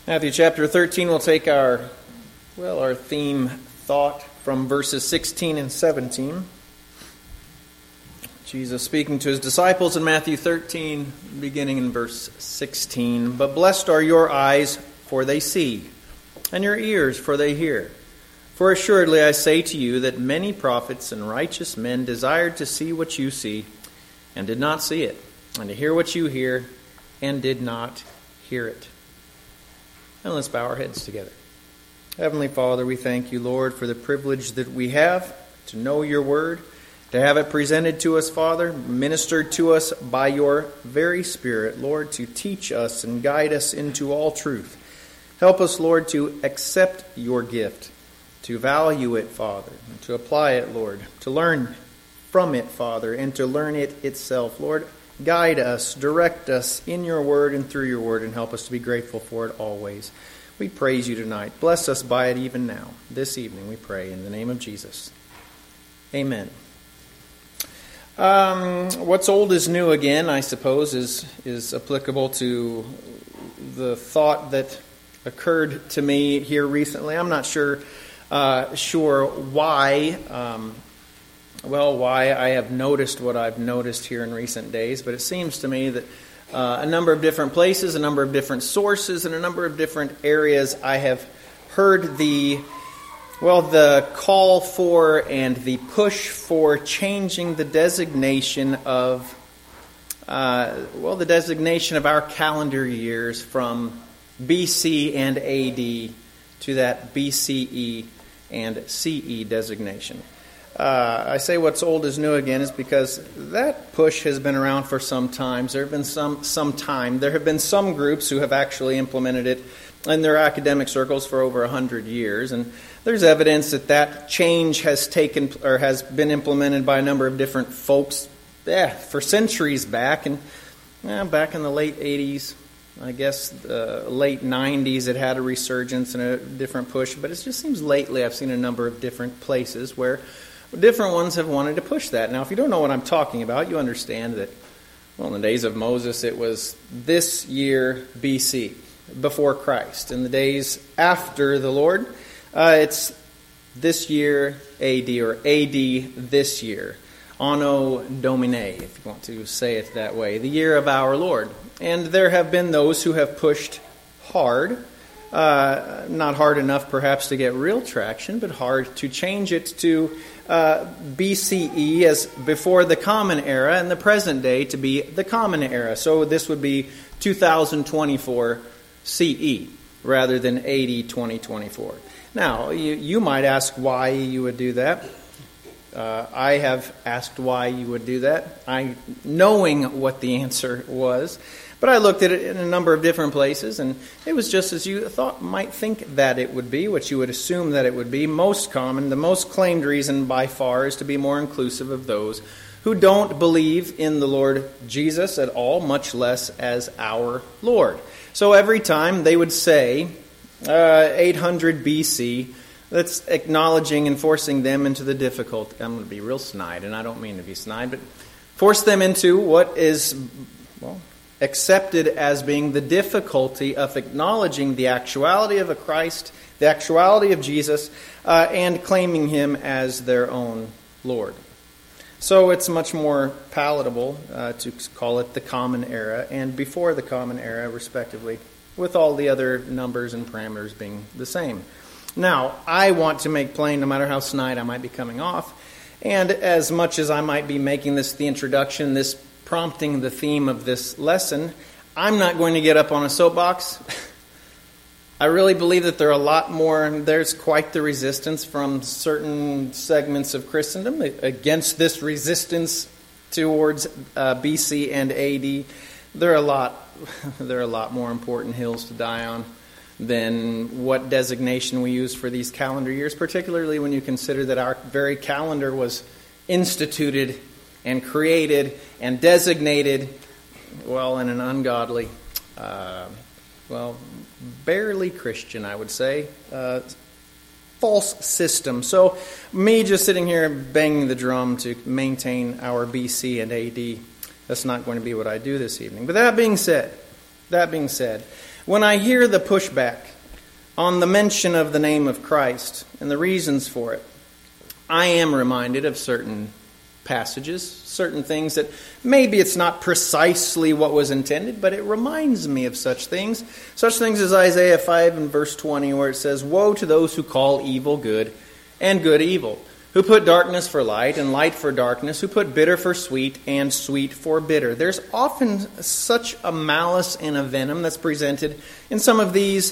Matthew chapter 13, we'll take our theme thought from verses 16 and 17. Jesus speaking to his disciples in Matthew 13, beginning in verse 16. But blessed are your eyes, for they see, and your ears, for they hear. For assuredly I say to you that many prophets and righteous men desired to see what you see, and did not see it, and to hear what you hear, and did not hear it. And let's bow our heads together. Heavenly Father, we thank you, Lord, for the privilege that we have to know your word, to have it presented to us, Father, ministered to us by your very Spirit, Lord, to teach us and guide us into all truth. Help us, Lord, to accept your gift, to value it, Father, and to apply it, Lord, to learn from it, Father, and to learn it itself. Lord, guide us, direct us in your word and through your word, and help us to be grateful for it always. We praise you tonight. Bless us by it even now. This evening we pray in the name of Jesus. Amen. What's old is new again, I suppose, is applicable to the thought that occurred to me here recently. I'm not sure why I have noticed what I've noticed here in recent days, but it seems to me that a number of different places, a number of different sources, and a number of different areas I have heard the call for and the push for changing the designation of our calendar years from BC and AD to that BCE and CE designation. I say what's old is new again is because that push has been around for some time. There have been some time. There have been some groups who have actually implemented it in their academic circles for over 100 years, and there's evidence that change has been implemented by a number of different folks for centuries back, and back in the late 80s, I guess late 90s, it had a resurgence and a different push, but it just seems lately I've seen a number of different places where different ones have wanted to push that. Now, if you don't know what I'm talking about, you understand that, in the days of Moses, it was this year BC, before Christ. In the days after the Lord, it's this year AD, or AD this year. Anno Domini, if you want to say it that way, the year of our Lord. And there have been those who have pushed hard, not hard enough perhaps to get real traction, but hard to change it to BCE as before the Common Era, and the present day to be the Common Era. So this would be 2024 CE rather than AD 2024. Now, you might ask why you would do that. I have asked why you would do that, knowing what the answer was. But I looked at it in a number of different places, and it was just as you might think that it would be, what you would assume that it would be. Most common, the most claimed reason by far is to be more inclusive of those who don't believe in the Lord Jesus at all, much less as our Lord. So every time they would say 800 BC, that's acknowledging and forcing them into the difficult. I'm going to be real snide, and I don't mean to be snide, but force them into what is, accepted as being the difficulty of acknowledging the actuality of a Christ, the actuality of Jesus, and claiming him as their own Lord. So it's much more palatable to call it the Common Era and before the Common Era, respectively, with all the other numbers and parameters being the same. Now, I want to make plain, no matter how snide I might be coming off, and as much as I might be making this the introduction, this prompting the theme of this lesson, I'm not going to get up on a soapbox. I really believe that there's quite the resistance from certain segments of Christendom against this resistance towards BC and AD. There are a lot more important hills to die on than what designation we use for these calendar years, particularly when you consider that our very calendar was instituted and created and designated, in an ungodly, barely Christian, I would say, false system. So me just sitting here banging the drum to maintain our BC and AD, that's not going to be what I do this evening. But that being said, When I hear the pushback on the mention of the name of Christ and the reasons for it, I am reminded of certain passages, certain things that maybe it's not precisely what was intended, but it reminds me of such things as Isaiah 5 and verse 20, where it says, "Woe to those who call evil good and good evil, who put darkness for light and light for darkness, who put bitter for sweet and sweet for bitter." There's often such a malice and a venom that's presented in some of these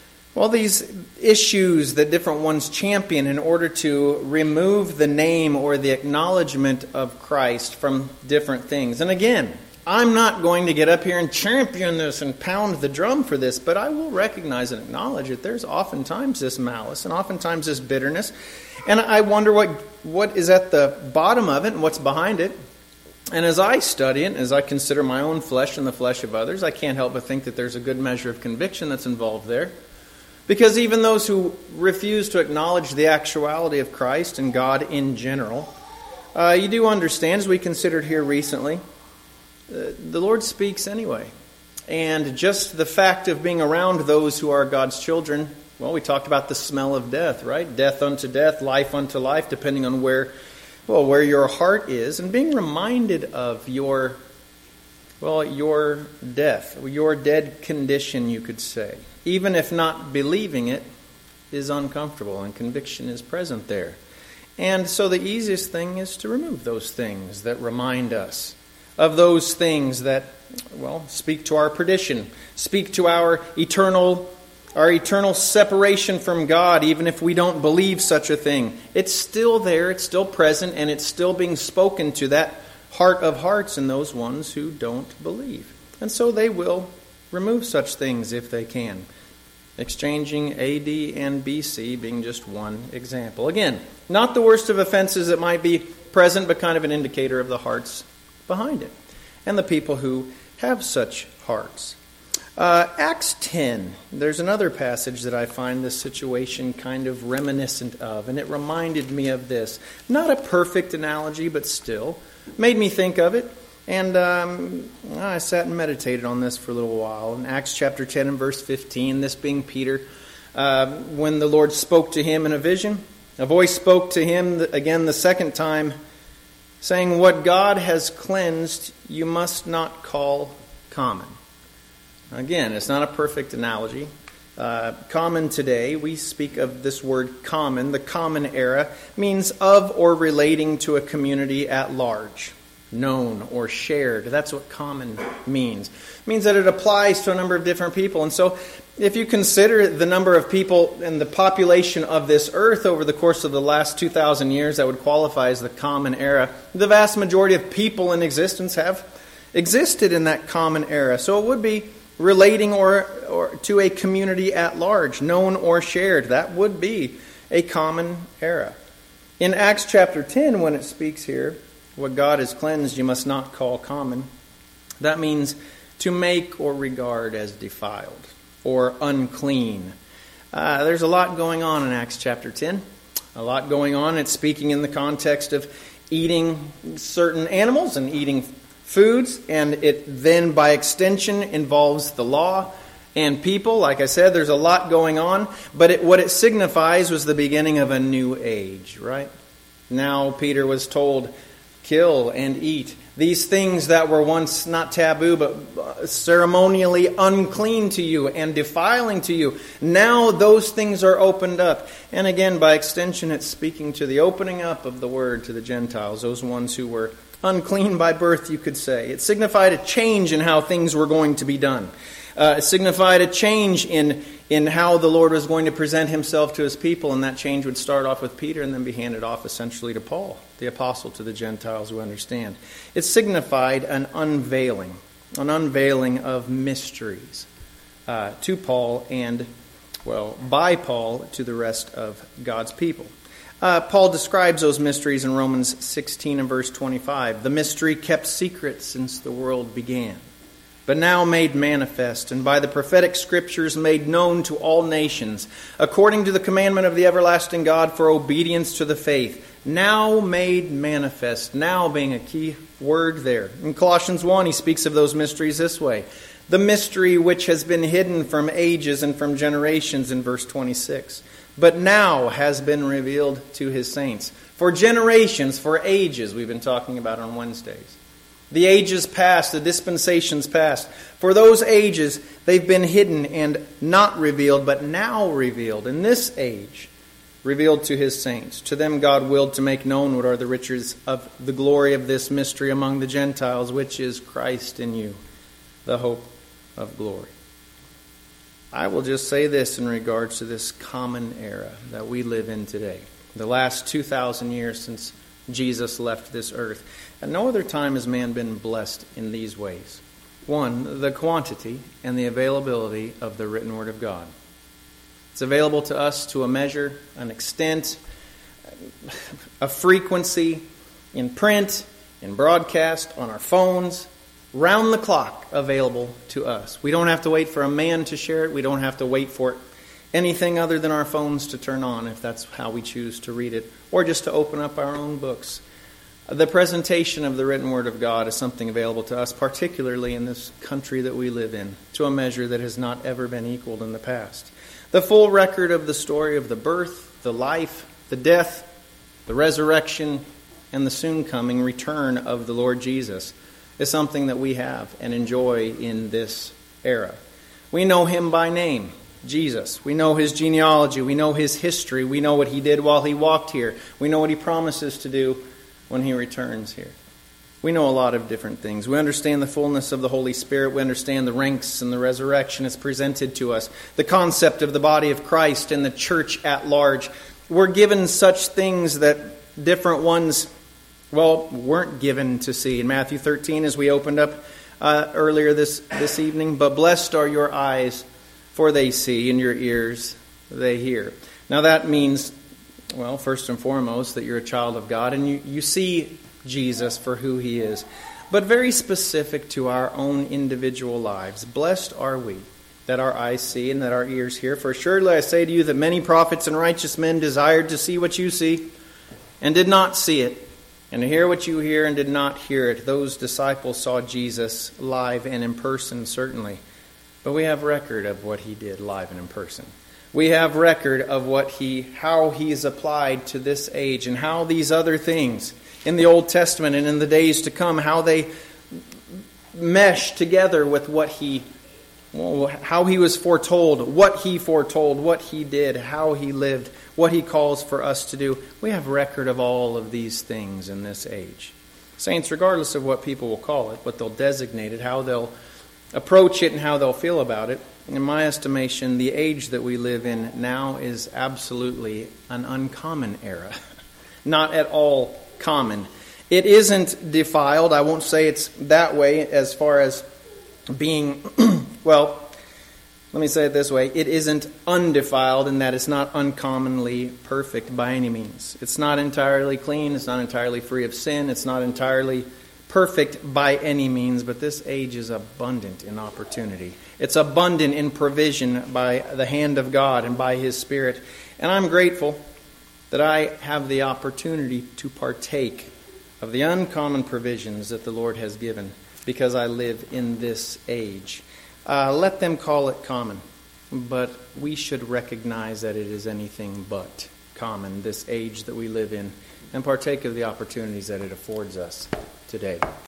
issues that different ones champion in order to remove the name or the acknowledgement of Christ from different things. And again, I'm not going to get up here and champion this and pound the drum for this, but I will recognize and acknowledge that there's oftentimes this malice and oftentimes this bitterness. And I wonder what is at the bottom of it and what's behind it. And as I study it, as I consider my own flesh and the flesh of others, I can't help but think that there's a good measure of conviction that's involved there. Because even those who refuse to acknowledge the actuality of Christ and God in general, you do understand, as we considered here recently, the Lord speaks anyway. And just the fact of being around those who are God's children, well, we talked about the smell of death, right? Death unto death, life unto life, depending on where your heart is. And being reminded of your death, your dead condition, you could say, even if not believing it, is uncomfortable, and conviction is present there. And so the easiest thing is to remove those things that remind us of those things that, speak to our perdition, speak to our eternal separation from God, even if we don't believe such a thing. It's still there, it's still present, and it's still being spoken to that heart of hearts in those ones who don't believe. And so they will remove such things if they can. Exchanging AD and BC being just one example. Again, not the worst of offenses that might be present, but kind of an indicator of the hearts behind it and the people who have such hearts. Acts 10, there's another passage that I find this situation kind of reminiscent of, and it reminded me of this. Not a perfect analogy, but still made me think of it. And I sat and meditated on this for a little while. In Acts chapter 10 and verse 15, this being Peter, when the Lord spoke to him in a vision, a voice spoke to him again the second time, saying, "What God has cleansed, you must not call common." Again, it's not a perfect analogy. Common today, we speak of this word common. The common era means of or relating to a community at large. Known or shared. That's what common means. It means that it applies to a number of different people. And so if you consider the number of people and the population of this earth over the course of the last 2,000 years that would qualify as the common era, the vast majority of people in existence have existed in that common era. So it would be relating or to a community at large, known or shared. That would be a common era. In Acts chapter 10, when it speaks here, "What God has cleansed, you must not call common," that means to make or regard as defiled or unclean. There's a lot going on in Acts chapter 10. A lot going on. It's speaking in the context of eating certain animals and eating foods, and it then by extension involves the law and people. Like I said, there's a lot going on, but what it signifies was the beginning of a new age, right? Now Peter was told, kill and eat. These things that were once not taboo, but ceremonially unclean to you and defiling to you. Now those things are opened up. And again, by extension, it's speaking to the opening up of the word to the Gentiles, those ones who were unclean by birth, you could say. It signified a change in how things were going to be done. It signified a change in how the Lord was going to present himself to his people, and that change would start off with Peter and then be handed off essentially to Paul, the apostle to the Gentiles who understand. It signified an unveiling of mysteries to Paul and, by Paul to the rest of God's people. Paul describes those mysteries in Romans 16 and verse 25. "The mystery kept secret since the world began, but now made manifest, and by the prophetic scriptures made known to all nations, according to the commandment of the everlasting God for obedience to the faith." Now made manifest. Now being a key word there. In Colossians 1, he speaks of those mysteries this way. The mystery which has been hidden from ages and from generations in verse 26, but now has been revealed to his saints. For generations, for ages, we've been talking about on Wednesdays. The ages past, the dispensations past. For those ages, they've been hidden and not revealed, but now revealed in this age, revealed to his saints. To them God willed to make known what are the riches of the glory of this mystery among the Gentiles, which is Christ in you, the hope of glory. I will just say this in regards to this common era that we live in today. The last 2,000 years since Jesus left this earth. At no other time has man been blessed in these ways. One, the quantity and the availability of the written Word of God. It's available to us to a measure, an extent, a frequency, in print, in broadcast, on our phones, round the clock available to us. We don't have to wait for a man to share it. We don't have to wait for anything other than our phones to turn on if that's how we choose to read it, or just to open up our own books. The presentation of the written Word of God is something available to us, particularly in this country that we live in, to a measure that has not ever been equaled in the past. The full record of the story of the birth, the life, the death, the resurrection, and the soon coming return of the Lord Jesus is something that we have and enjoy in this era. We know him by name, Jesus. We know his genealogy. We know his history. We know what he did while he walked here. We know what he promises to do when he returns here. We know a lot of different things. We understand the fullness of the Holy Spirit. We understand the ranks and the resurrection is presented to us. The concept of the body of Christ and the church at large. We're given such things that different ones, weren't given to see. In Matthew 13, as we opened up earlier this evening, but blessed are your eyes, for they see, and your ears, they hear. Now that means, first and foremost, that you're a child of God, and you see Jesus for who he is. But very specific to our own individual lives. Blessed are we that our eyes see and that our ears hear. For surely I say to you that many prophets and righteous men desired to see what you see, and did not see it, and to hear what you hear and did not hear it. Those disciples saw Jesus live and in person, certainly. But we have record of what he did live and in person. We have record of how he's applied to this age, and how these other things in the Old Testament and in the days to come, how they mesh together with how he was foretold, what he did, how he lived, what he calls for us to do. We have record of all of these things in this age. Saints, regardless of what people will call it, what they'll designate it, how they'll approach it, and how they'll feel about it, in my estimation, the age that we live in now is absolutely an uncommon era. Not at all common. It isn't defiled. I won't say it's that way as far as being, let me say it this way. It isn't undefiled in that it's not uncommonly perfect by any means. It's not entirely clean. It's not entirely free of sin. It's not entirely perfect by any means, but this age is abundant in opportunity. It's abundant in provision by the hand of God and by his Spirit. And I'm grateful that I have the opportunity to partake of the uncommon provisions that the Lord has given because I live in this age. Let them call it common, but we should recognize that it is anything but common, this age that we live in, and partake of the opportunities that it affords us today.